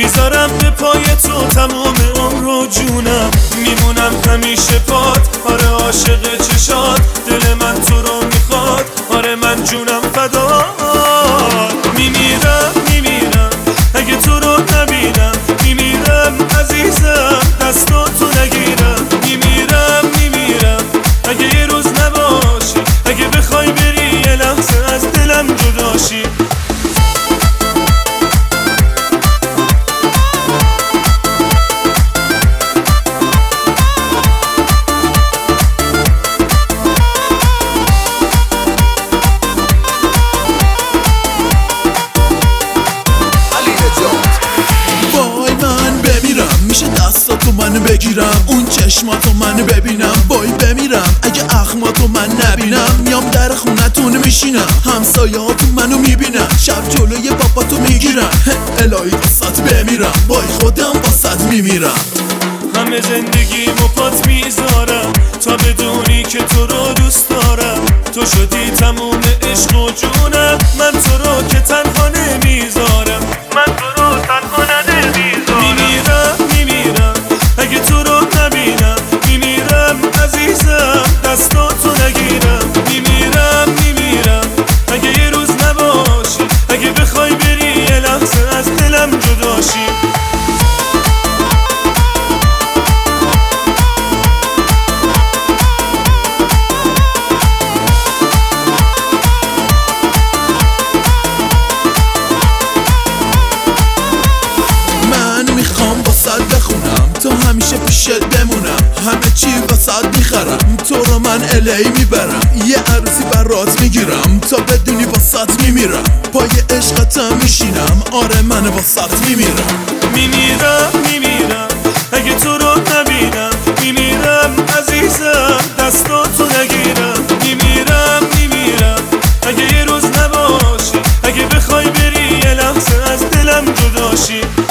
میذارم به پای تو تمام عمر و جونم، میمونم همیشه پات. آره عاشق چشات، دل من تو رو میخواد. آره من جونم فدات. میمیرم اگه تو رو نبینم، میمیرم عزیزم دستاتو نگیرم. میمیرم اگه یه روز نباشی، اگه بخوای بری یه لحظه از دلم جداشی. میشه دستاتو من بگیرم، اون چشماتو من ببینم. وای بمیرم اگه اخماتو من نبینم. میام در خونتون میشینم، همسایه‌هاتون منو میبینن. شب جلوی باباتو میگیرم، الهی واسات بمیرم. وای خودم واسات میمیرم. همه زندگیمو پات میذارم تا بدونی که تو رو دوست دارم. تو شدی تموم عشق و جونم، من تو رو که تنها نمیذارم. من تو رو تنها نمیذارم. میمیرم اگه تو رو نبینم، میمیرم عزیزم دستاتو نگیرم. میمیرم اگه یه روز نباشی، اگه بخوای بری یه لحظه از دلم جداشی. تو همیشه پیشت بمونم، همه چی واسات میخرم. تو رو من الی میبرم، یه عروسی برات میگیرم. تا بدونی واسات میمیرم، پای عشقتم میشینم. آره من واسات میمیرم. میمیرم اگه تو رو نبینم. میمیرم عزیزم دستاتو نگیرم. میمیرم اگه یه روز نباشی، اگه بخوای بری یه لحظه از دلم جداشی.